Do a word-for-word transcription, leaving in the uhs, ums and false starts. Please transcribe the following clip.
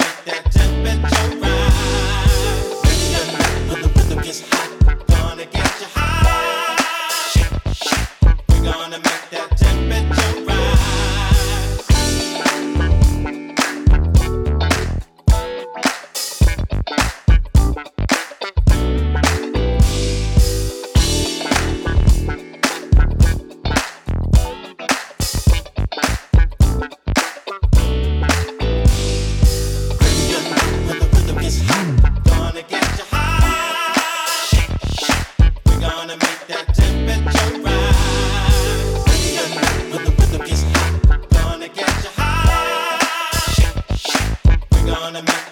make that temperature rise. When the when the rhythm gets hot, gonna get you high. We're gonna make that temperature rise. Gonna make